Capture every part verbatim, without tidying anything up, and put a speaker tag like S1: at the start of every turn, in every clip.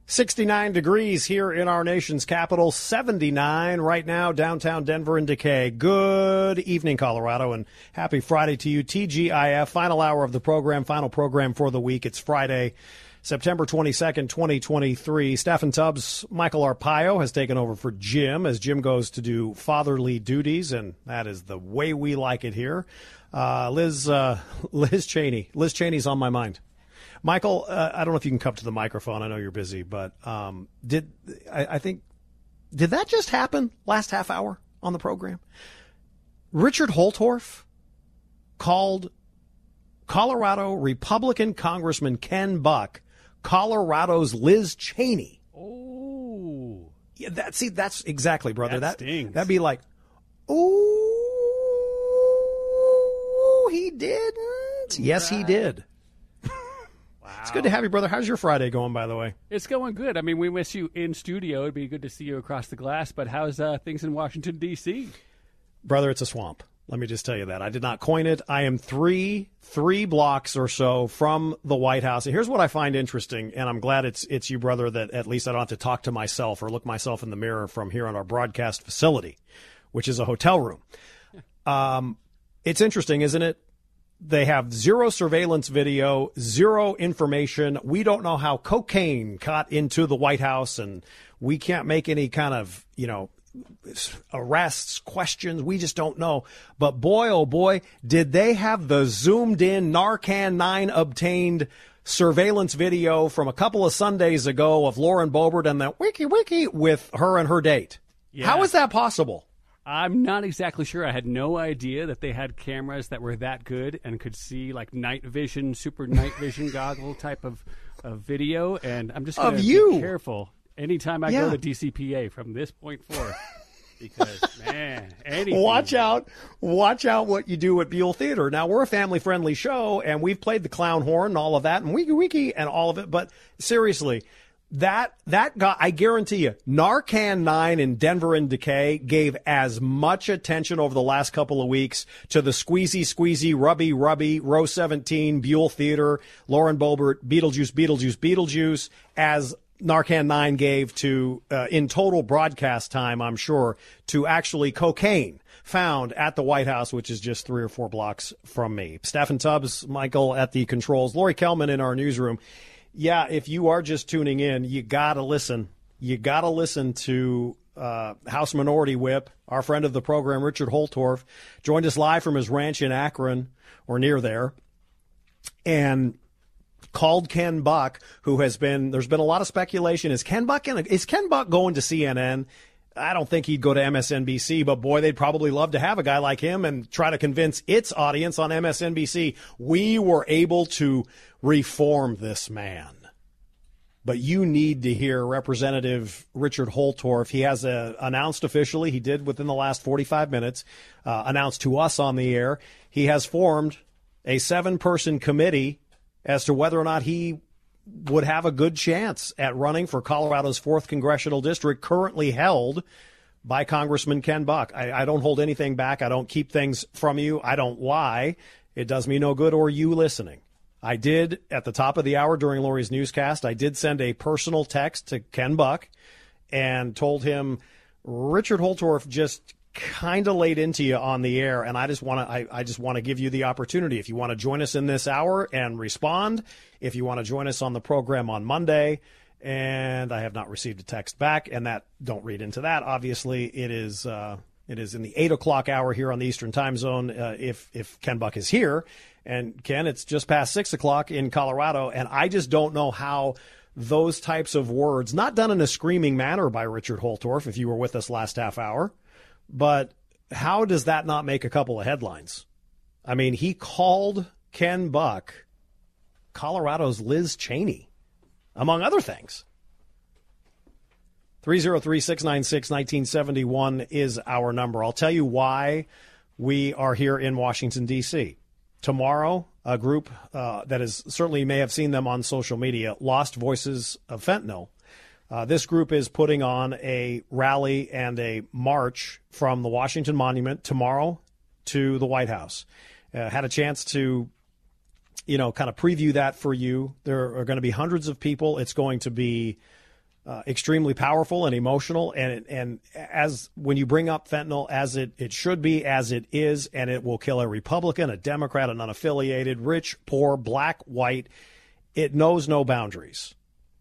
S1: sixty-nine degrees here in our nation's capital, seventy-nine right now, downtown Denver and Decay. Good evening, Colorado, and happy Friday to you. T G I F, final hour of the program, final program for the week. It's Friday, September twenty-second, twenty twenty-three. Stephen Tubbs, Michael Arpaio has taken over for Jim as Jim goes to do fatherly duties, and that is the way we like it here. Uh, Liz, uh, Liz Cheney. Liz Cheney's on my mind. Michael, uh, I don't know if you can come to the microphone. I know you're busy, but um, did I, I think did that just happen last half hour on the program? Richard Holtorf called Colorado Republican Congressman Ken Buck Colorado's Liz Cheney.
S2: Oh,
S1: yeah, that see, that's exactly, brother.
S2: That
S1: that
S2: stings.
S1: That'd be like, oh, he didn't. Yes, he did. It's good to have you, brother. How's your Friday going, by the way?
S2: It's going good. I mean, we miss you in studio. It'd be good to see you across the glass. But how's uh, things in Washington, D C?
S1: Brother, it's a swamp. Let me just tell you that. I did not coin it. I am three, three blocks or so from the White House. And here's what I find interesting, and I'm glad it's it's you, brother, that at least I don't have to talk to myself or look myself in the mirror from here on our broadcast facility, which is a hotel room. Um, it's interesting, isn't it? They have zero surveillance video, zero information. We don't know how cocaine got into the White House, and we can't make any kind of, you know, arrests, questions. We just don't know. But boy, oh boy, did they have the zoomed in Narcan nine obtained surveillance video from a couple of Sundays ago of Lauren Boebert and the wiki wiki with her and her date.
S2: Yeah.
S1: How is that possible?
S2: I'm not exactly sure. I had no idea that they had cameras that were that good and could see like night vision, super night vision goggle type of, of video. And I'm just going to be careful anytime I
S1: yeah.
S2: go to D C P A from this point forth. Because, man, anything.
S1: Watch out. Watch out what you do at Buell Theater. Now, we're a family-friendly show, and we've played the clown horn and all of that, and wiki wiki and all of it. But seriously, That that guy, I guarantee you, Narcan nine in Denver and Decay gave as much attention over the last couple of weeks to the squeezy, squeezy, rubby, rubby, row seventeen, Buell Theater, Lauren Boebert, Beetlejuice, Beetlejuice, Beetlejuice, as Narcan nine gave to, uh, in total broadcast time, I'm sure, to actually cocaine found at the White House, which is just three or four blocks from me. Stephen Tubbs, Michael at the controls, Lori Kelman in our newsroom. Yeah, if you are just tuning in, you got to listen. You got to listen to uh, House Minority Whip, our friend of the program, Richard Holtorf, joined us live from his ranch in Akron or near there, and called Ken Buck, who has been, there's been a lot of speculation. Is Ken Buck, in a, is Ken Buck going to C N N? I don't think he'd go to M S N B C, but boy, they'd probably love to have a guy like him and try to convince its audience on M S N B C. We were able to reform this man. But you need to hear Representative Richard Holtorf. He has a, announced officially, he did within the last forty-five minutes, uh, announced to us on the air, he has formed a seven-person committee as to whether or not he would have a good chance at running for Colorado's fourth congressional district, currently held by Congressman Ken Buck. I, I don't hold anything back. I don't keep things from you. I don't lie. It does me no good or you listening. I did, at the top of the hour during Lori's newscast, I did send a personal text to Ken Buck and told him, Richard Holtorf just kind of laid into you on the air, and I just want to I, I just want to give you the opportunity. If you want to join us in this hour and respond, if you want to join us on the program on Monday, and I have not received a text back, and that don't read into that. Obviously, it is uh, it is in the eight o'clock hour here on the Eastern Time Zone. Uh, if if Ken Buck is here, and Ken, it's just past six o'clock in Colorado, and I just don't know how those types of words, not done in a screaming manner by Richard Holtorf, if you were with us last half hour. But how does that not make a couple of headlines? I mean, he called Ken Buck Colorado's Liz Cheney, among other things. three oh three, six nine six, one nine seven one is our number. I'll tell you why we are here in Washington, D C Tomorrow, a group uh, that is certainly may have seen them on social media, Lost Voices of Fentanyl. Uh, this group is putting on a rally and a march from the Washington Monument tomorrow to the White House. Uh, had a chance to, you know, kind of preview that for you. There are going to be hundreds of people. It's going to be uh, extremely powerful and emotional. And, and as when you bring up fentanyl, as it, it should be, as it is, and it will kill a Republican, a Democrat, an unaffiliated, rich, poor, black, white. It knows no boundaries.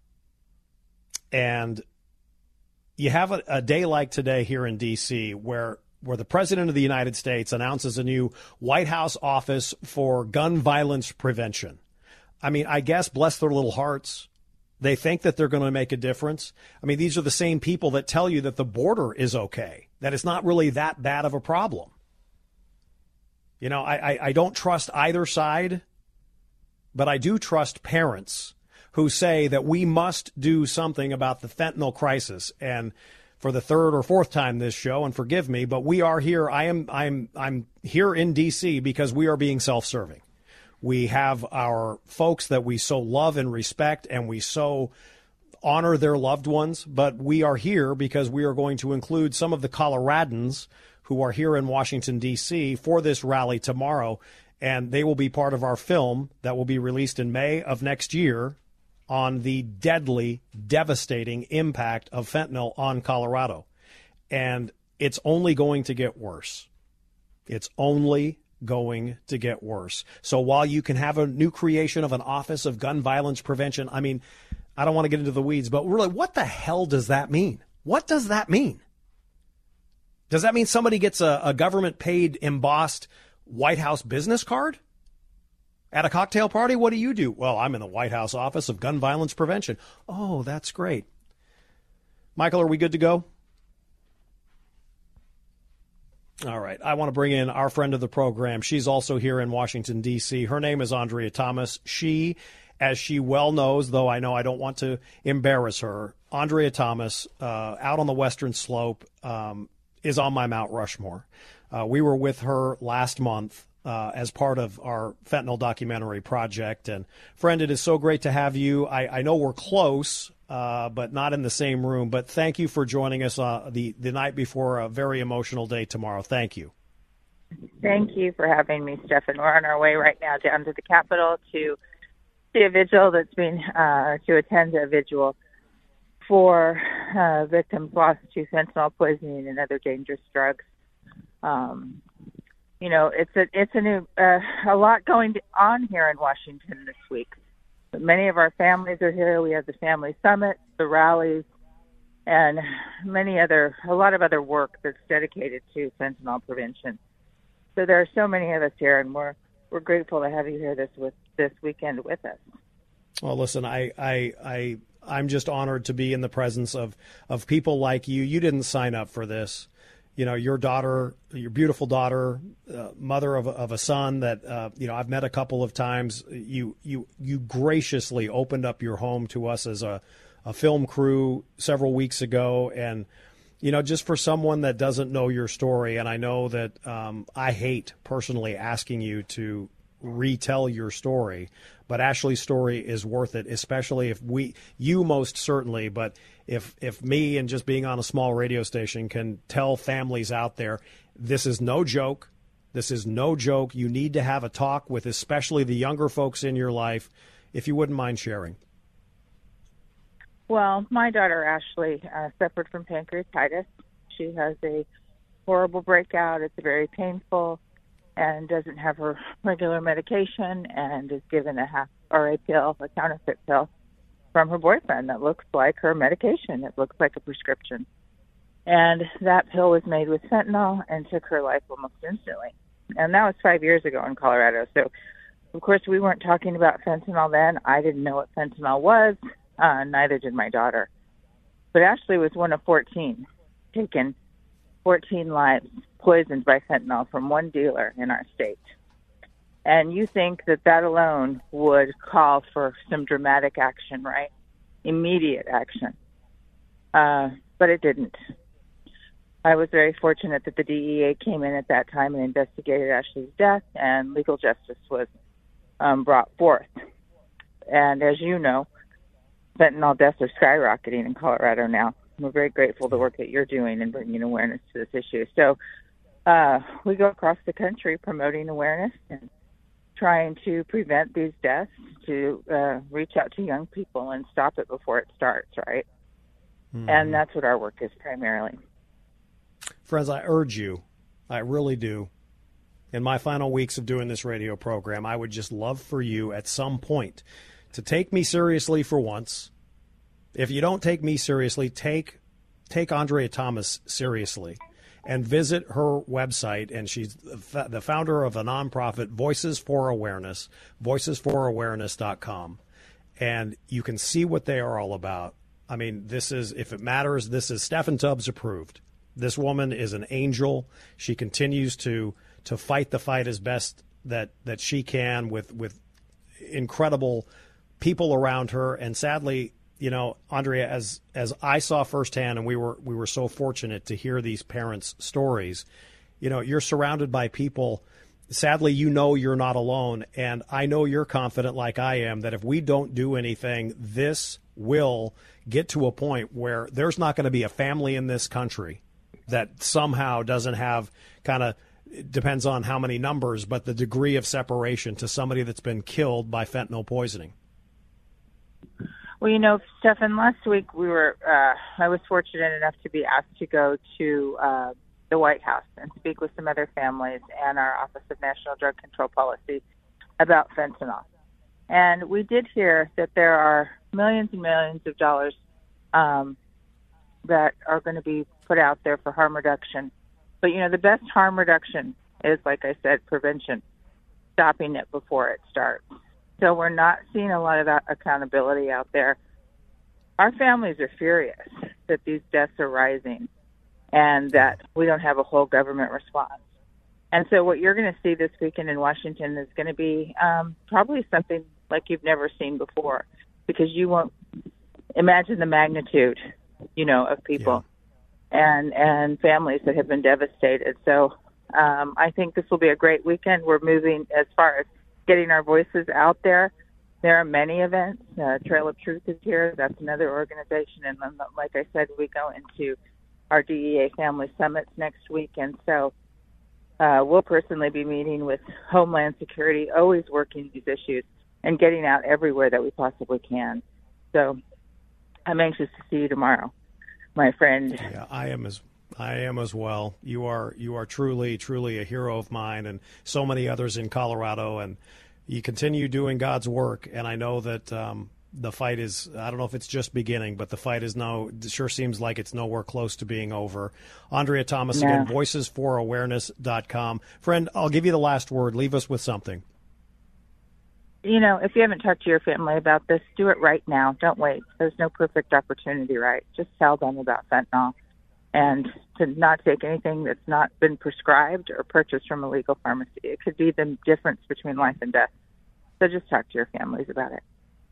S1: And you have a, a day like today here in D C where where the President of the United States announces a new White House office for gun violence prevention. I mean, I guess, bless their little hearts, they think that they're going to make a difference. I mean, these are the same people that tell you that the border is okay, that it's not really that bad of a problem. You know, I, I, I don't trust either side, but I do trust parents who say that we must do something about the fentanyl crisis. And for the third or fourth time this show, and forgive me, but we are here. I am I'm I'm here in D C because we are being self-serving. We have our folks that we so love and respect, and we so honor their loved ones. But we are here because we are going to include some of the Coloradans who are here in Washington, D C for this rally tomorrow. And they will be part of our film that will be released in May of next year on the deadly, devastating impact of fentanyl on Colorado. And it's only going to get worse. It's only going to get worse. So while you can have a new creation of an Office of Gun Violence Prevention, I mean, I don't want to get into the weeds, but really, what the hell does that mean? What does that mean? Does that mean somebody gets a, a government-paid, embossed White House business card at a cocktail party? What do you do? Well, I'm in the White House Office of Gun Violence Prevention. Oh, that's great. Michael, are we good to go? All right. I want to bring in our friend of the program. She's also here in Washington, D C. Her name is Andrea Thomas. She, as she well knows, though I know I don't want to embarrass her, Andrea Thomas, uh, out on the Western Slope, um, is on my Mount Rushmore. Uh, we were with her last month uh, as part of our fentanyl documentary project. And, friend, it is so great to have you. I, I know we're close, uh, but not in the same room. But thank you for joining us uh, the, the night before a very emotional day tomorrow. Thank you.
S3: Thank you for having me, Stephan. We're on our way right now down to the Capitol to see a vigil that's being, uh, to attend a vigil for uh, victims lost to fentanyl poisoning and other dangerous drugs. Um, you know, it's a it's a new uh, a lot going on here in Washington this week. But many of our families are here. We have the family summit, the rallies, and many other a lot of other work that's dedicated to fentanyl prevention. So there are so many of us here, and we're we're grateful to have you here this with this weekend with us.
S1: Well, listen, I I I I'm just honored to be in the presence of of people like you. You didn't sign up for this. You know, your daughter, your beautiful daughter, uh, mother of, of a son that, uh, you know, I've met a couple of times. You you you graciously opened up your home to us as a, a film crew several weeks ago. And, you know, just for someone that doesn't know your story, and I know that um, I hate personally asking you to retell your story, but Ashley's story is worth it, especially if we, you most certainly, but if if me and just being on a small radio station can tell families out there, this is no joke. This is no joke. You need to have a talk with especially the younger folks in your life, if you wouldn't mind sharing.
S3: Well, my daughter Ashley uh, suffered from pancreatitis. She has a horrible breakout. It's very painful, and doesn't have her regular medication, and is given a half or a pill, a counterfeit pill, from her boyfriend that looks like her medication. It looks like a prescription. And that pill was made with fentanyl and took her life almost instantly. And that was five years ago in Colorado. So, of course, we weren't talking about fentanyl then. I didn't know what fentanyl was. Uh, neither did my daughter. But Ashley was one of fourteen, taken fourteen lives poisoned by fentanyl from one dealer in our state. And you think that that alone would call for some dramatic action, right? Immediate action. Uh, but it didn't. I was very fortunate that the D E A came in at that time and investigated Ashley's death, and legal justice was um, brought forth. And as you know, fentanyl deaths are skyrocketing in Colorado now. We're very grateful for the work that you're doing and bringing awareness to this issue. So uh, we go across the country promoting awareness and trying to prevent these deaths, to uh, reach out to young people and stop it before it starts, right? Mm-hmm. And that's what our work is primarily.
S1: Friends, I urge you, I really do, in my final weeks of doing this radio program, I would just love for you at some point to take me seriously for once. If you don't take me seriously, take take Andrea Thomas seriously and visit her website. And she's the founder of a nonprofit, Voices for Awareness, voices for awareness dot com. And you can see what they are all about. I mean, this is, if it matters, this is Stephen Tubbs approved. This woman is an angel. She continues to to fight the fight as best that, that she can with, with incredible people around her. And sadly, you know, Andrea, as as I saw firsthand, and we were we were so fortunate to hear these parents' stories, you know, you're surrounded by people. Sadly, you know you're not alone. And I know you're confident like I am that if we don't do anything, this will get to a point where there's not going to be a family in this country that somehow doesn't have kind of, depends on how many numbers, but the degree of separation to somebody that's been killed by fentanyl poisoning.
S3: Well, you know, Stephan, last week we were, uh, I was fortunate enough to be asked to go to uh, the White House and speak with some other families and our Office of National Drug Control Policy about fentanyl. And we did hear that there are millions and millions of dollars um, that are going to be put out there for harm reduction. But, you know, the best harm reduction is, like I said, prevention, stopping it before it starts. So we're not seeing a lot of that accountability out there. Our families are furious that these deaths are rising and that we don't have a whole government response. And so what you're going to see this weekend in Washington is going to be um, probably something like you've never seen before, because you won't imagine the magnitude, you know, of people yeah. and and families that have been devastated. So um, I think this will be a great weekend. We're moving as far as getting our voices out there. There are many events. Uh, Trail of Truth is here. That's another organization. And then, like I said, we go into our D E A Family Summits next week. And so uh, we'll personally be meeting with Homeland Security, always working these issues and getting out everywhere that we possibly can. So I'm anxious to see you tomorrow, my friend.
S1: Yeah, I am as I am as well. You are you are truly, truly a hero of mine and so many others in Colorado. And you continue doing God's work. And I know that um, the fight is, I don't know if it's just beginning, but the fight is no, it sure seems like it's nowhere close to being over. Andrea Thomas,
S3: yeah.
S1: again, voices for awareness dot com. Friend, I'll give you the last word. Leave us with something.
S3: You know, if you haven't talked to your family about this, do it right now. Don't wait. There's no perfect opportunity, right? Just tell them about fentanyl and to not take anything that's not been prescribed or purchased from a legal pharmacy. It could be the difference between life and death. So just talk to your families about it.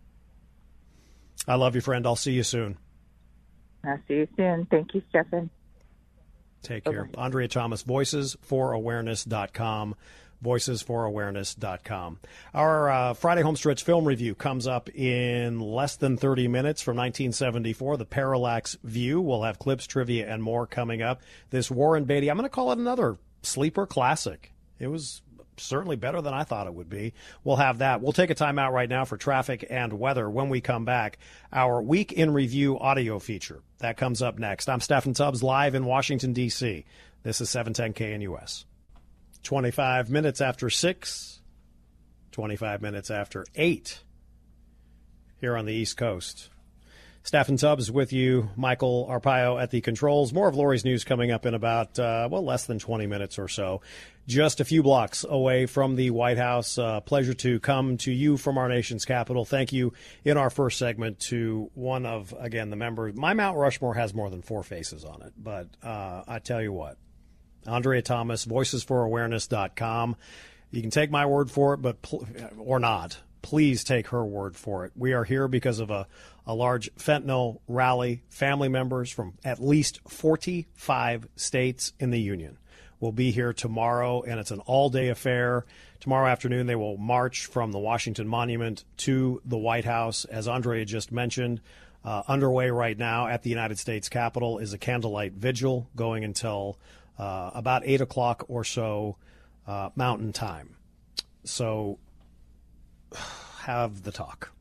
S1: I love you, friend. I'll see you soon.
S3: I'll see you soon. Thank you, Stephan.
S1: Take care. Bye-bye. Andrea Thomas, voices for awareness dot com. voices for awareness dot com. Our uh, Friday Homestretch film review comes up in less than thirty minutes from nineteen seventy-four, The Parallax View. We'll have clips, trivia, and more coming up. This Warren Beatty, I'm going to call it another sleeper classic. It was certainly better than I thought it would be. We'll have that. We'll take a time out right now for traffic and weather. When we come back, our Week in Review audio feature. That comes up next. I'm Stephan Tubbs, live in Washington, D C. This is seven ten K N U S. twenty-five minutes after six, twenty-five minutes after eight here on the East Coast. Stephan Tubbs with you, Michael Arpaio at the controls. More of Lori's News coming up in about, uh, well, less than twenty minutes or so. Just a few blocks away from the White House. Uh, pleasure to come to you from our nation's capital. Thank you in our first segment to one of, again, the members. My Mount Rushmore has more than four faces on it, but uh, I tell you what. Andrea Thomas, voices for awareness dot com. You can take my word for it, but pl- or not. Please take her word for it. We are here because of a, a large fentanyl rally. Family members from at least forty-five states in the union will be here tomorrow, and it's an all-day affair. Tomorrow afternoon, they will march from the Washington Monument to the White House. As Andrea just mentioned, uh, underway right now at the United States Capitol is a candlelight vigil going until Uh, about eight o'clock or so uh, Mountain Time. So have the talk.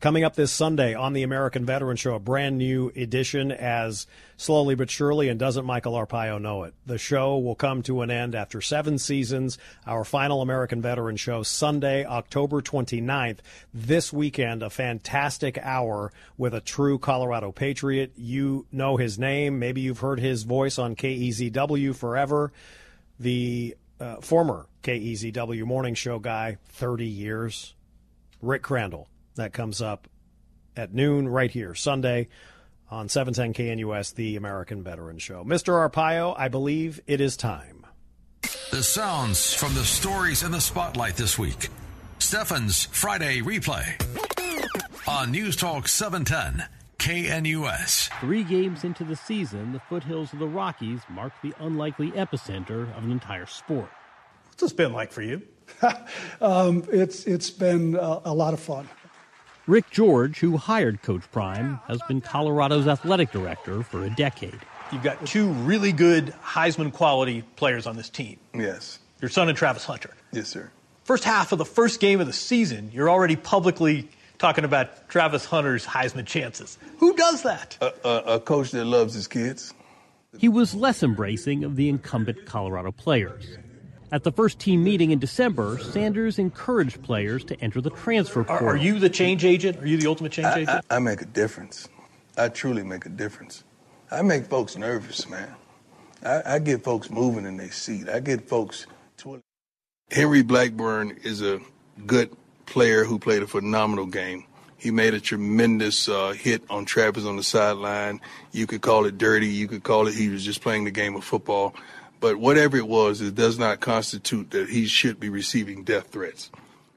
S1: Coming up this Sunday on the American Veteran Show, a brand new edition as slowly but surely, and doesn't Michael Arpaio know it? The show will come to an end after seven seasons. Our final American Veteran Show, Sunday, October twenty-ninth. This weekend, a fantastic hour with a true Colorado Patriot. You know his name. Maybe you've heard his voice on K E Z W forever. The uh, former K E Z W morning show guy, thirty years, Rick Crandall. That comes up at noon right here, Sunday on seven ten K N U S, the American Veteran Show. Mister Arpaio, I believe it is time.
S4: The sounds from the stories in the spotlight this week. Stefan's Friday Replay on News Talk seven ten K N U S.
S5: Three games into the season, the foothills of the Rockies mark the unlikely epicenter of an entire sport.
S6: What's this been like for you?
S7: um, it's It's been a, a lot of fun.
S5: Rick George, who hired Coach Prime, has been Colorado's athletic director for a decade.
S6: You've got two really good Heisman-quality players on this team.
S8: Yes.
S6: Your son and Travis Hunter.
S8: Yes, sir.
S6: First half of the first game of the season, you're already publicly talking about Travis Hunter's Heisman chances. Who does that?
S8: A, a, a coach that loves his kids.
S5: He was less embracing of the incumbent Colorado players. At the first team meeting in December, Sanders encouraged players to enter the transfer portal.
S6: Are, are you the change agent? Are you the ultimate change
S8: I,
S6: agent?
S8: I, I make a difference. I truly make a difference. I make folks nervous, man. I, I get folks moving in their seat. I get folks twirling. Henry Blackburn is a good player who played a phenomenal game. He made a tremendous uh, hit on Travis on the sideline. You could call it dirty. You could call it he was just playing the game of football. But whatever it was, it does not constitute that he should be receiving death threats.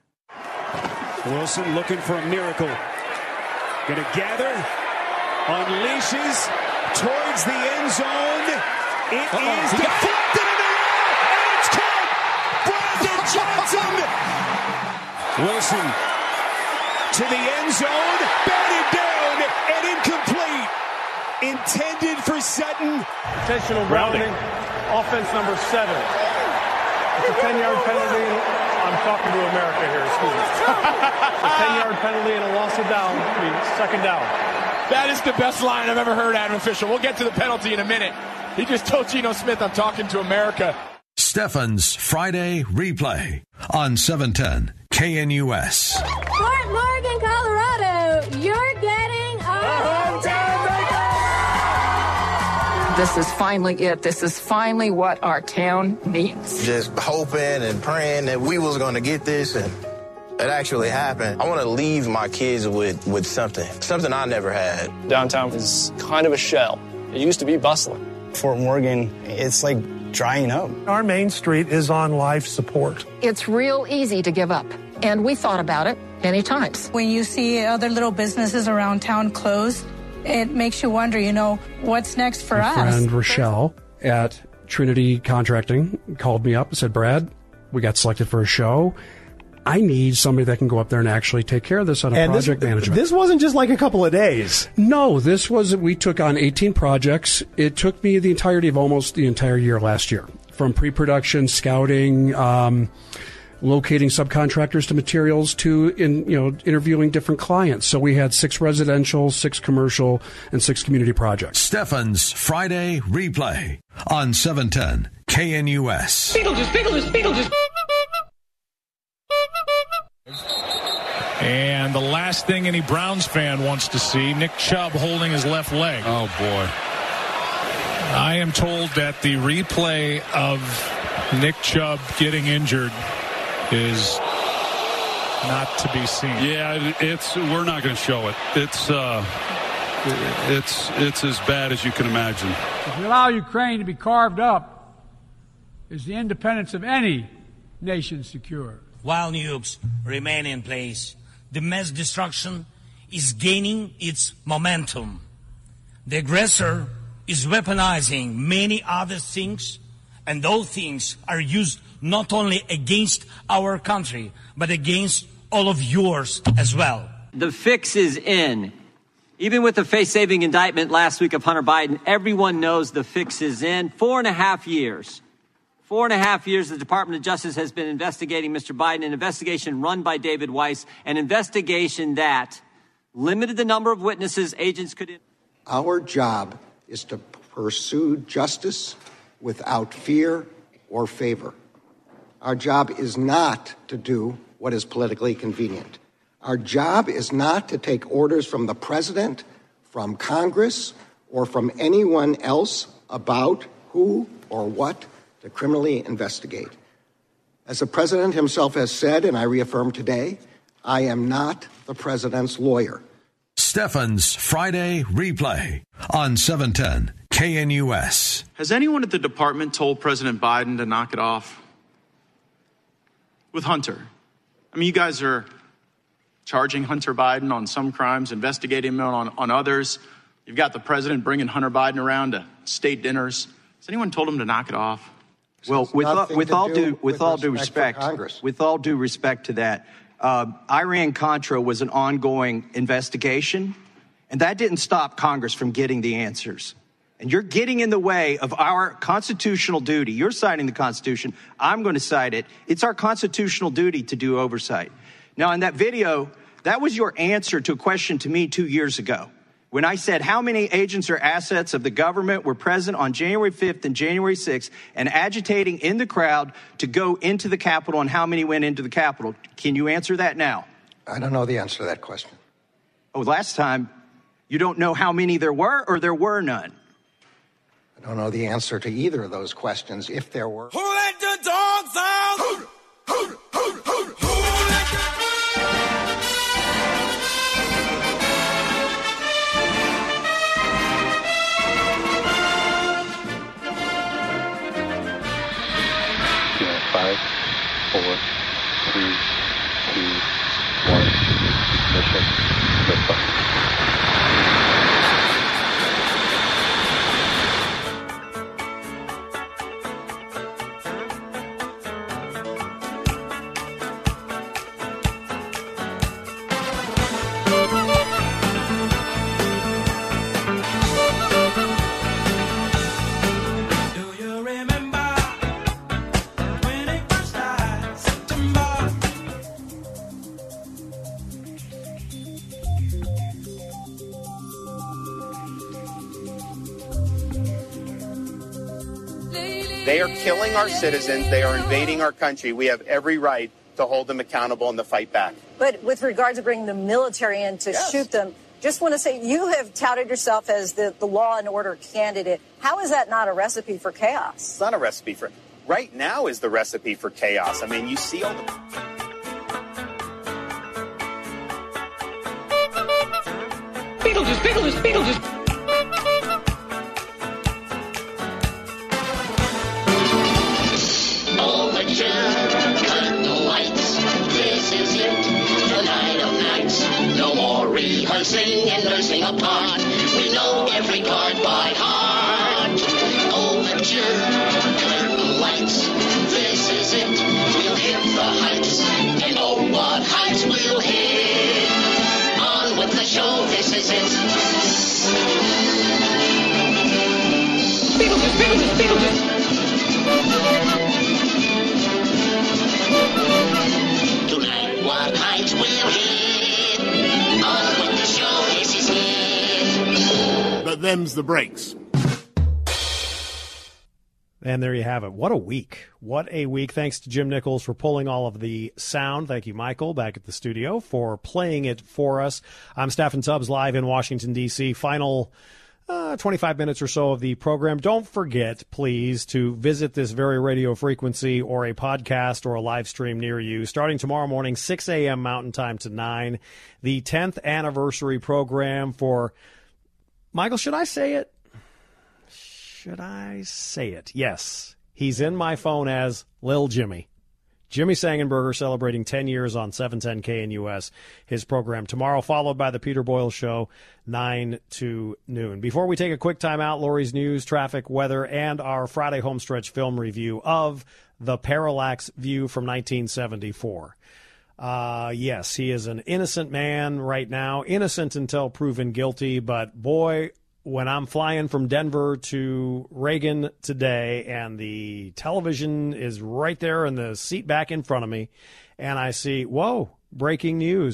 S9: Wilson looking for a miracle. Going to gather, unleashes towards the end zone. It Uh-oh. is deflected in the air, and it's caught. Brandon Johnson. Wilson to the end zone, batted down and incomplete. Intended for Sutton.
S10: Intentional grounding. Offense number seven. It's a ten-yard penalty. I'm talking to America here, excuse me. It's a ten-yard penalty and a loss of down. I mean, second down.
S11: That is the best line I've ever heard, Adam Official. We'll get to the penalty in a minute. He just told Geno Smith, I'm talking to America.
S4: Stefan's Friday Replay on seven ten K N U S.
S12: Fort Morgan, Colorado, you're getting a hometown makeover!
S13: This is finally it. This is finally what our town needs.
S14: Just hoping and praying that we was going to get this, and it actually happened. I want to leave my kids with, with something, something I never had.
S15: Downtown is kind of a shell. It used to be bustling.
S16: Fort Morgan, it's like drying up.
S17: Our main street is on life support.
S13: It's real easy to give up, and we thought about it many times.
S18: When you see other little businesses around town closed, it makes you wonder, you know, what's next for
S17: My
S18: us?
S17: My friend Rochelle at Trinity Contracting called me up and said, Brad, we got selected for a show. I need somebody that can go up there and actually take care of this on a
S1: and
S17: project
S1: this,
S17: management.
S1: This wasn't just like a couple of days.
S17: No, this was, we took on eighteen projects. It took me the entirety of almost the entire year last year. From pre-production, scouting, um, locating subcontractors to materials to in you know interviewing different clients. So we had six residential, six commercial, and six community projects.
S4: Stefan's Friday Replay on seven ten K N U S.
S19: Beetlejuice, Beetlejuice, Beetlejuice.
S20: And the last thing any Browns fan wants to see, Nick Chubb holding his left leg.
S21: Oh, boy.
S20: I am told that the replay of Nick Chubb getting injured is not to be seen.
S21: Yeah, it's we're not going to show it. It's uh, it's it's as bad as you can imagine.
S22: If you allow Ukraine to be carved up, is the independence of any nation secure?
S23: While nukes remain in place, the mass destruction is gaining its momentum. The aggressor is weaponizing many other things, and those things are used not only against our country, but against all of yours as well.
S24: The fix is in. Even with the face-saving indictment last week of Hunter Biden, everyone knows the fix is in. Four and a half years. Four and a half years the Department of Justice has been investigating Mister Biden, an investigation run by David Weiss, an investigation that limited the number of witnesses agents could... In-
S2: Our job is to pursue justice without fear or favor. Our job is not to do what is politically convenient. Our job is not to take orders from the president, from Congress, or from anyone else about who or what to criminally investigate. As the president himself has said, and I reaffirm today, I am not the president's lawyer.
S4: Stefan's Friday Replay on seven ten K N U S.
S3: Has anyone at the department told President Biden to knock it off with Hunter? I mean, you guys are charging Hunter Biden on some crimes, investigating him on, on others. You've got the president bringing Hunter Biden around to state dinners. Has anyone told him to knock it off?
S7: Well, with all, with all due with all due respect, with all due respect to that, uh, Iran-Contra was an ongoing investigation, and that didn't stop Congress from getting the answers. And you're getting in the way of our constitutional duty. You're citing the Constitution. I'm going to cite it. It's our constitutional duty to do oversight. Now, in that video, that was your answer to a question to me two years ago, when I said how many agents or assets of the government were present on January fifth and January sixth and agitating in the crowd to go into the Capitol, and how many went into the Capitol. Can you answer that now?
S2: I don't know the answer to that question.
S7: Oh, last time, you don't know how many there were, or there were none?
S2: I don't know the answer to either of those questions, if there were.
S19: Who let the dogs out? Who, who, who, who, who let the...
S25: Five, four, three, two, one. Mission liftoff.
S26: They are killing our citizens. They are invading our country. We have every right to hold them accountable and to fight back.
S27: But with regard to bringing the military in to yes. shoot them, just want to say you have touted yourself as the, the law and order candidate. How is that not a recipe for chaos?
S26: It's not a recipe for... Right now is the recipe for chaos. I mean, you see all the...
S19: Beetlejuice, Beetlejuice, Beetlejuice.
S28: Rehearsing and nursing a part. We know every card by heart. Overture, curtain lights. This is it. We'll hit the heights. And oh, what heights we'll hit. On with the show. This is it. Beetlejuice, Beetlejuice, Beetlejuice. Tonight, what heights we'll hit.
S29: But them's the breaks.
S1: And there you have it. What a week. What a week. Thanks to Jim Nichols for pulling all of the sound. Thank you, Michael, back at the studio, for playing it for us. I'm Stephen Tubbs, live in Washington, D C Final uh, twenty-five minutes or so of the program. Don't forget, please, to visit this very radio frequency or a podcast or a live stream near you. Starting tomorrow morning, six a.m. Mountain Time to nine, the tenth anniversary program for... Michael, should I say it? Should I say it? Yes. He's in my phone as Lil Jimmy. Jimmy Sangenberger celebrating ten years on seven ten K N U S, his program tomorrow, followed by the Peter Boyle Show, nine to noon. Before we take a quick time out, Lori's news, traffic, weather, and our Friday homestretch film review of The Parallax View from nineteen seventy-four. Uh, yes, he is an innocent man right now, innocent until proven guilty, but boy, when I'm flying from Denver to Reagan today and the television is right there in the seat back in front of me and I see, whoa, breaking news.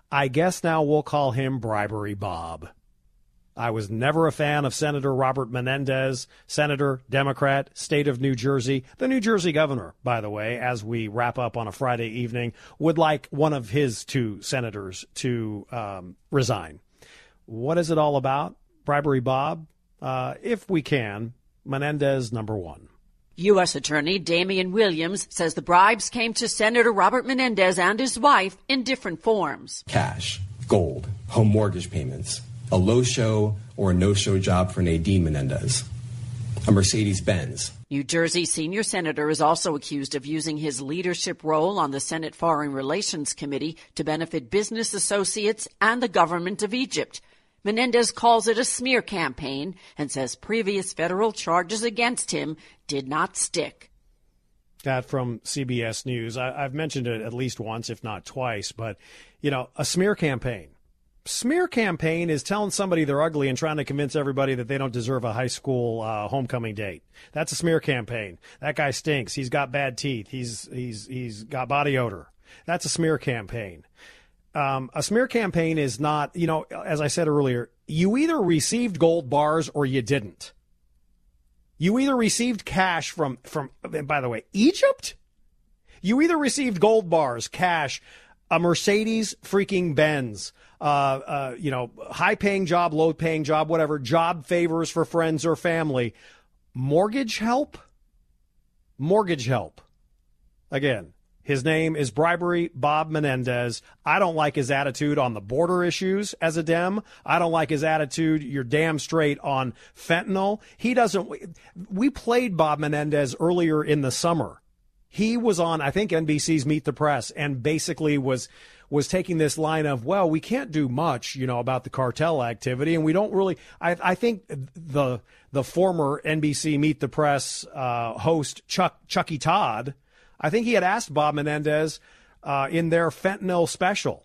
S1: I guess now we'll call him Bribery Bob. I was never a fan of Senator Robert Menendez, Senator, Democrat, state of New Jersey. The New Jersey governor, by the way, as we wrap up on a Friday evening, would like one of his two senators to um, resign. What is it all about? Bribery Bob? Uh, if we can, Menendez number one.
S5: U S. Attorney Damian Williams says the bribes came to Senator Robert Menendez and his wife in different forms.
S6: Cash, gold, home mortgage payments, a low-show or a no-show job for Nadine Menendez, a Mercedes-Benz.
S5: New Jersey senior senator is also accused of using his leadership role on the Senate Foreign Relations Committee to benefit business associates and the government of Egypt. Menendez calls it a smear campaign and says previous federal charges against him did not stick.
S1: That from C B S News. I, I've mentioned it at least once, if not twice, but, you know, a smear campaign. Smear campaign is telling somebody they're ugly and trying to convince everybody that they don't deserve a high school uh, homecoming date. That's a smear campaign. That guy stinks. He's got bad teeth. He's he's he's got body odor. That's a smear campaign. Um, a smear campaign is not, you know, as I said earlier, you either received gold bars or you didn't. You either received cash from, from, by the way, Egypt? You either received gold bars, cash, a Mercedes freaking Benz, uh, uh, you know, high-paying job, low-paying job, whatever, job favors for friends or family. Mortgage help? Mortgage help. Again, his name is Bribery Bob Menendez. I don't like his attitude on the border issues as a Dem. I don't like his attitude, you're damn straight, on fentanyl. He doesn't. We played Bob Menendez earlier in the summer. He was on, I think, N B C's Meet the Press and basically was was taking this line of, well, we can't do much, you know, about the cartel activity, and we don't really. I, I think the the former N B C Meet the Press uh, host Chuck Chucky Todd, I think he had asked Bob Menendez uh, in their fentanyl special.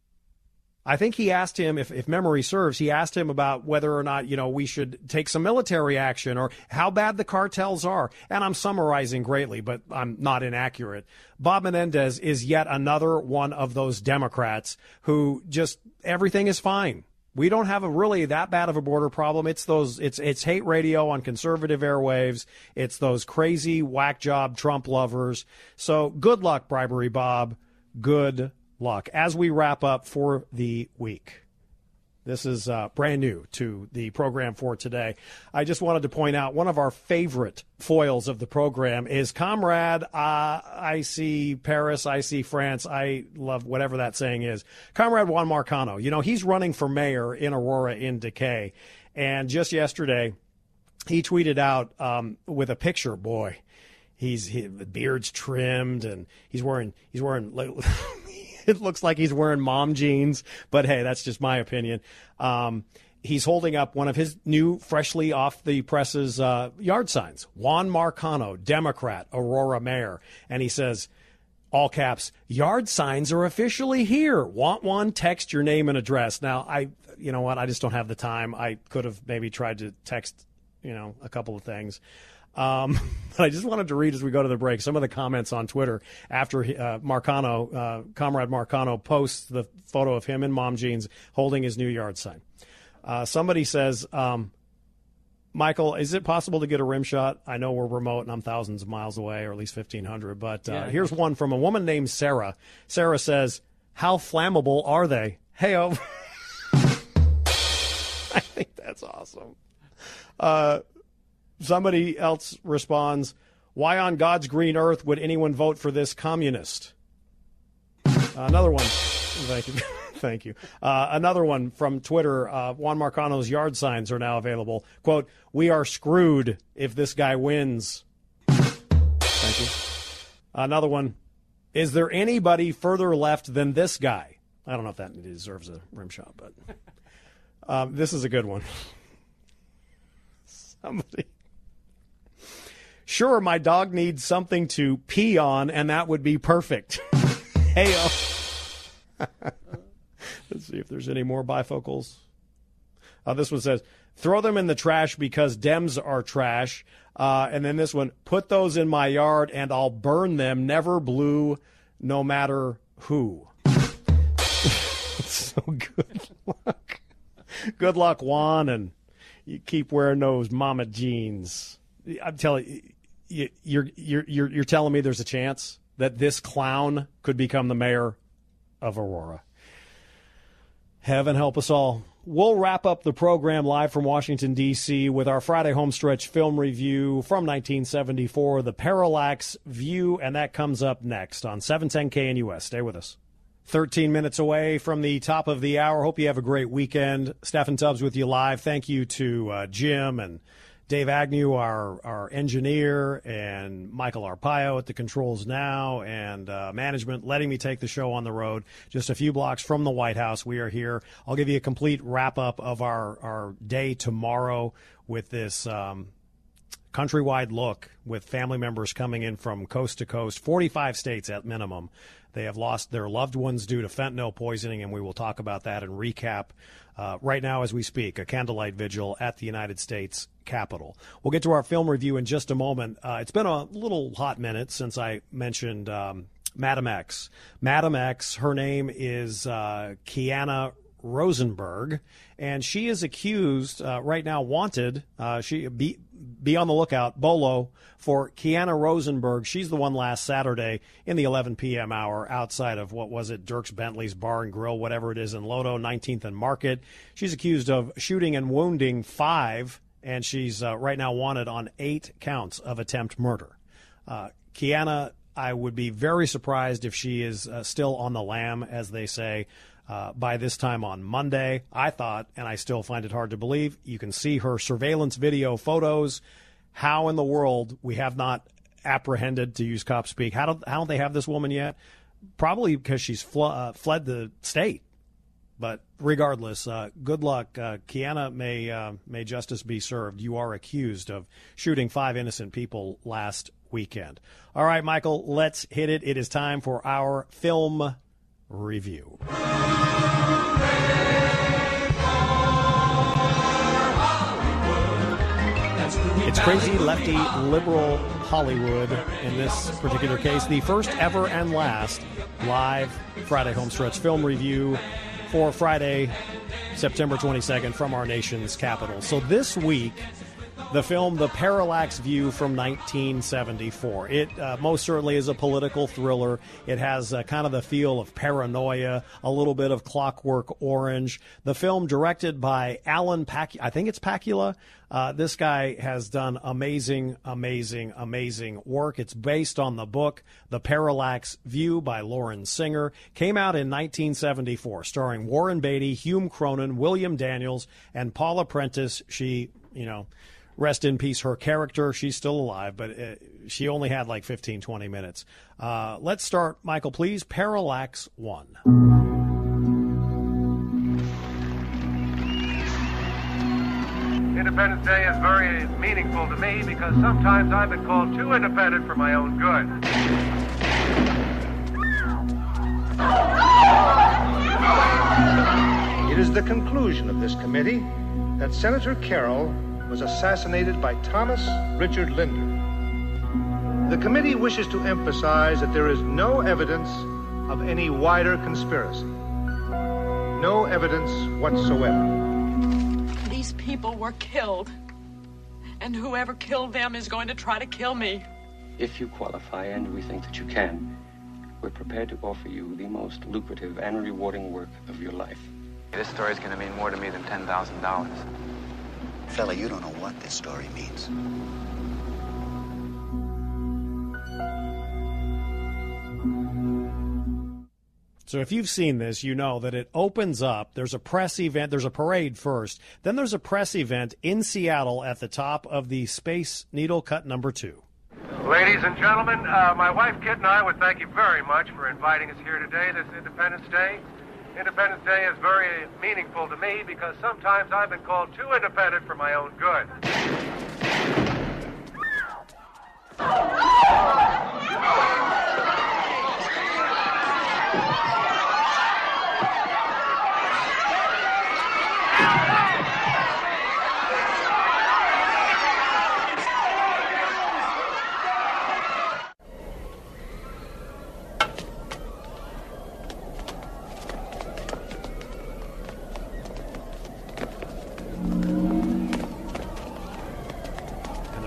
S1: I think he asked him, if, if memory serves, he asked him about whether or not, you know, we should take some military action or how bad the cartels are. And I'm summarizing greatly, but I'm not inaccurate. Bob Menendez is yet another one of those Democrats who just everything is fine. We don't have a really that bad of a border problem. It's those, it's, it's hate radio on conservative airwaves. It's those crazy whack job Trump lovers. So good luck, Bribery Bob. Good luck. As we wrap up for the week, this is uh, brand new to the program for today. I just wanted to point out one of our favorite foils of the program is Comrade, uh, I see Paris, I see France, I love whatever that saying is. Comrade Juan Marcano, you know, he's running for mayor in Aurora in Decay. And just yesterday, he tweeted out um, with a picture, boy, he's he, the beard's trimmed and he's wearing, he's wearing, it looks like he's wearing mom jeans, but hey, that's just my opinion. Um, he's holding up one of his new, freshly off the presses uh, yard signs. Juan Marcano, Democrat, Aurora Mayor. And he says, all caps, yard signs are officially here. Want one? Text your name and address. Now, I, you know what? I just don't have the time. I could have maybe tried to text, you know, a couple of things. Um, but I just wanted to read as we go to the break some of the comments on Twitter after uh, Marcano, uh, Comrade Marcano posts the photo of him in mom jeans holding his new yard sign. Uh, somebody says, um, Michael, is it possible to get a rim shot? I know we're remote and I'm thousands of miles away, or at least fifteen hundred, but uh, yeah. Here's one from a woman named Sarah. Sarah says, how flammable are they? Hey-o. I think that's awesome. Uh, Somebody else responds, why on God's green earth would anyone vote for this communist? Uh, another one. Thank you. Thank you. Uh, another one from Twitter. Uh, Juan Marcano's yard signs are now available. Quote, we are screwed if this guy wins. Thank you. Another one. Is there anybody further left than this guy? I don't know if that deserves a rim shot, but um, this is a good one. Somebody. Sure, my dog needs something to pee on, and that would be perfect. Hey-o. Let's see if there's any more bifocals. Uh, this one says, throw them in the trash because Dems are trash. Uh, and then this one, put those in my yard and I'll burn them, never blue, no matter who. So good luck. Good luck, Juan, and you keep wearing those mama jeans. I'm telling you, you're you're you're you're telling me there's a chance that this clown could become the mayor of Aurora. Heaven help us all. We'll wrap up the program live from Washington, D C with our Friday homestretch film review from nineteen seventy-four, The Parallax View, and that comes up next on seven ten K N U S. Stay with us. thirteen minutes away from the top of the hour. Hope you have a great weekend. Stephen Tubbs with you live. Thank you to uh, Jim and Dave Agnew, our, our engineer, and Michael Arpaio at the controls now, and uh, management letting me take the show on the road just a few blocks from the White House. We are here. I'll give you a complete wrap-up of our, our day tomorrow with this um, countrywide look with family members coming in from coast to coast, forty-five states at minimum. They have lost their loved ones due to fentanyl poisoning, and we will talk about that and recap uh, right now as we speak, a candlelight vigil at the United States Capitol. We'll get to our film review in just a moment. Uh, it's been a little hot minute since I mentioned um, Madam X. Madam X, her name is uh, Kiana Rosenberg, and she is accused, uh, right now wanted, uh, she be, be on the lookout, Bolo, for Kiana Rosenberg. She's the one last Saturday in the eleven p.m. hour outside of, what was it, Dirks Bentley's Bar and Grill, whatever it is in Lodo, nineteenth and Market. She's accused of shooting and wounding five, and she's uh, right now wanted on eight counts of attempt murder. Uh, Kiana, I would be very surprised if she is uh, still on the lam, as they say, uh, by this time on Monday. I thought, and I still find it hard to believe, you can see her surveillance video photos. How in the world we have not apprehended, to use cop speak, how don't, how don't they have this woman yet? Probably because she's fl- uh, fled the state. But regardless, uh, good luck. Uh, Kiana, may uh, may justice be served. You are accused of shooting five innocent people last weekend. All right, Michael, let's hit it. It is time for our film review. It's crazy, lefty, liberal Hollywood in this particular case. The first ever and last live Friday homestretch film review for Friday, September twenty-second, from our nation's capital. So this week, the film The Parallax View from nineteen seventy-four. It uh, most certainly is a political thriller. It has uh, kind of the feel of Paranoia, a little bit of Clockwork Orange. The film directed by Alan Pac, I think it's Pakula. Uh, this guy has done amazing, amazing, amazing work. It's based on the book The Parallax View by Lauren Singer. Came out in nineteen seventy-four, starring Warren Beatty, Hume Cronin, William Daniels, and Paula Prentice. She, you know, rest in peace, her character. She's still alive, but uh, she only had like fifteen, twenty minutes. Uh, let's start, Michael, please. Parallax one.
S8: Independence Day is very meaningful to me because sometimes I've been called too independent for my own good.
S9: It is the conclusion of this committee that Senator Carroll was assassinated by Thomas Richard Linder. The committee wishes to emphasize that there is no evidence of any wider conspiracy. No evidence whatsoever.
S10: These people were killed, and whoever killed them is going to try to kill me.
S11: If you qualify, and we think that you can, we're prepared to offer you the most lucrative and rewarding work of your life.
S12: This story's going to mean more to me than ten thousand dollars.
S13: Fella, you don't know what this story means.
S1: So if you've seen this, you know that it opens up. There's a press event. There's a parade first. Then there's a press event in Seattle at the top of the Space Needle Cut number two.
S8: Ladies and gentlemen, uh, my wife Kit and I would thank you very much for inviting us here today, this Independence Day. Independence Day is very meaningful to me because sometimes I've been called too independent for my own good.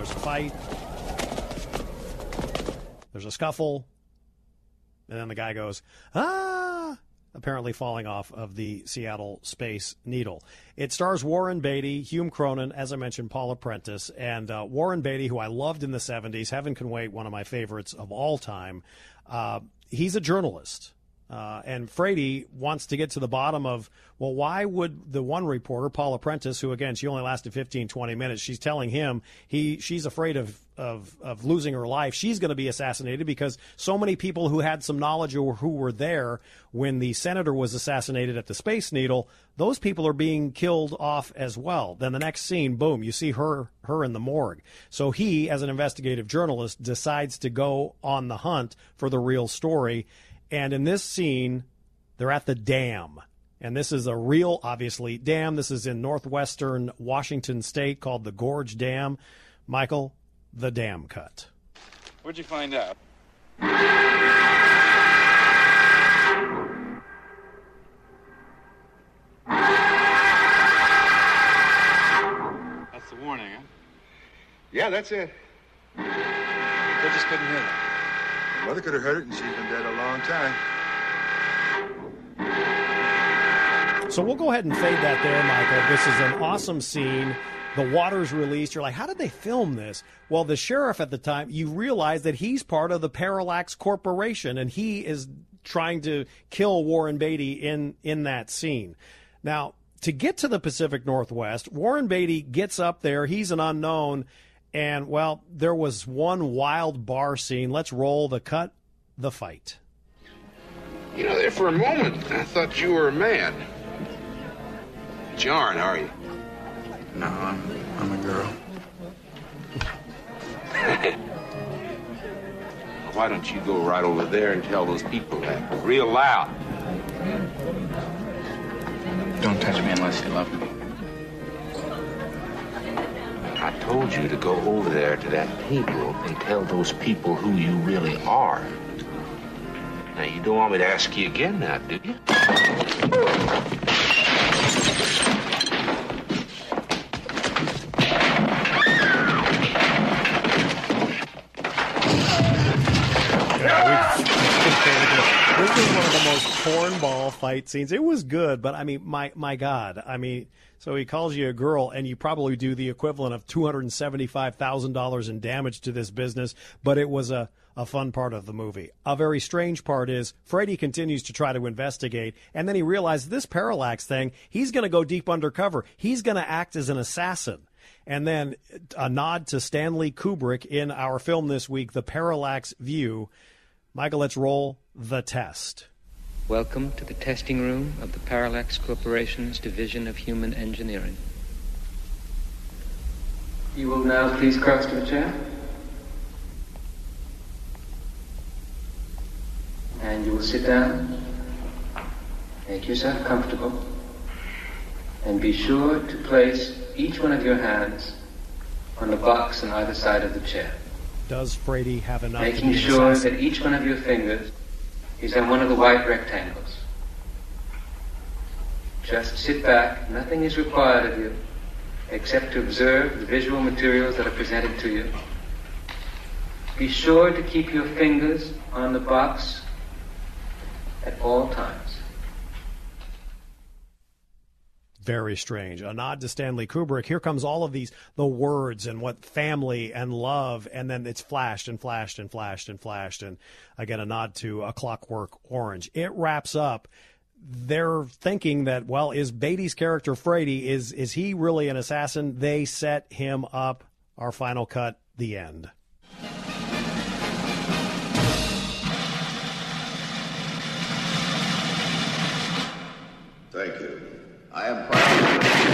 S1: there's a fight. There's a scuffle. And then the guy goes, ah, apparently falling off of the Seattle Space Needle. It stars Warren Beatty, Hume Cronin, as I mentioned, Paula Prentice, and uh, Warren Beatty, who I loved in the seventies, Heaven Can Wait, one of my favorites of all time. Uh, he's a journalist. Uh, and Frady wants to get to the bottom of, well, why would the one reporter, Paula Prentice, who, again, she only lasted fifteen, twenty minutes, she's telling him he she's afraid of, of, of losing her life. She's going to be assassinated because so many people who had some knowledge or who were there when the senator was assassinated at the Space Needle, those people are being killed off as well. Then the next scene, boom, you see her her in the morgue. So he, as an investigative journalist, decides to go on the hunt for the real story. And in this scene, they're at the dam. And this is a real, obviously, dam. This is in northwestern Washington State called the Gorge Dam. Michael, the dam cut.
S14: What'd you find out? That's the warning, huh?
S15: Yeah, that's it.
S14: They just couldn't hear that.
S15: Mother could have heard it, and she's been dead a long time.
S1: So we'll go ahead and fade that there, Michael. This is an awesome scene. The water's released. You're like, how did they film this? Well, the sheriff at the time, you realize that he's part of the Parallax Corporation, and he is trying to kill Warren Beatty in, in that scene. Now, to get to the Pacific Northwest, Warren Beatty gets up there. He's an unknown. And, well, there was one wild bar scene. Let's roll the cut, the fight.
S16: You know, there for a moment, I thought you were a man. But you aren't, are you?
S15: No, I'm, I'm a girl.
S16: Why don't you go right over there and tell those people that real loud?
S15: Don't touch me unless you love me.
S16: I told you to go over there to that table and tell those people who you really are. Now, you don't want me to ask you again now, do you?
S1: This is one of the most cornball fight scenes. It was good, but I mean, my my God, I mean, so he calls you a girl, and you probably do the equivalent of two hundred seventy-five thousand dollars in damage to this business. But it was a a fun part of the movie. A very strange part is Frady continues to try to investigate, and then he realizes this Parallax thing. He's going to go deep undercover. He's going to act as an assassin. And then a nod to Stanley Kubrick in our film this week, The Parallax View. Michael, let's roll the test.
S11: Welcome to the testing room of the Parallax Corporation's Division of Human Engineering. You will now please cross to the chair. And you will sit down. Make yourself comfortable. And be sure to place each one of your hands on the box on either side of the chair.
S1: Does Frady have enough?
S11: Making sure that each one of your fingers is on one of the white rectangles. Just sit back. Nothing is required of you except to observe the visual materials that are presented to you. Be sure to keep your fingers on the box at all times.
S1: Very strange. A nod to Stanley Kubrick. Here comes all of these, the words and what family and love, and then it's flashed and flashed and flashed and flashed. And again, a nod to A Clockwork Orange. It wraps up. They're thinking that, well, is Beatty's character Frady, is, is he really an assassin? They set him up. Our final cut, the end.
S17: Thank you. I am proud to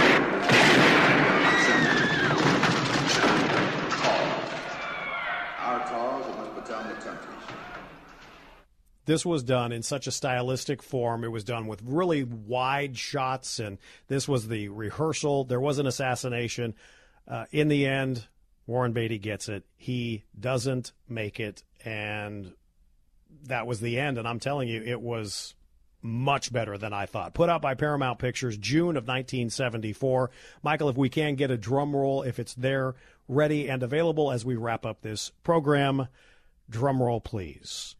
S17: our cause of must become the country.
S1: This was done in such a stylistic form. It was done with really wide shots, and this was the rehearsal. There was an assassination. Uh, in the end, Warren Beatty gets it. He doesn't make it, and that was the end. And I'm telling you, it was much better than I thought. Put out by Paramount Pictures, June of nineteen seventy-four. Michael, if we can get a drum roll, if it's there, ready and available as we wrap up this program. Drum roll, please.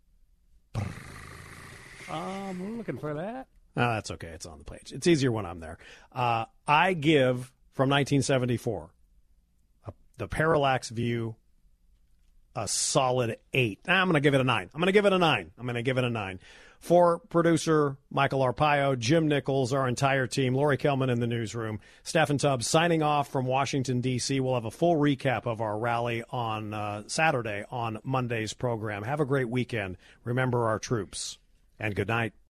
S3: I'm looking for that.
S1: Oh, that's okay. It's on the page. It's easier when I'm there. Uh, I give, from nineteen seventy-four, a, the Parallax View, a solid eight. I'm going to give it a nine. I'm going to give it a nine. I'm going to give it a nine. For producer Michael Arpaio, Jim Nichols, our entire team, Lori Kelman in the newsroom, Stephen Tubbs signing off from Washington, D C. We'll have a full recap of our rally on uh, Saturday on Monday's program. Have a great weekend. Remember our troops, and good night.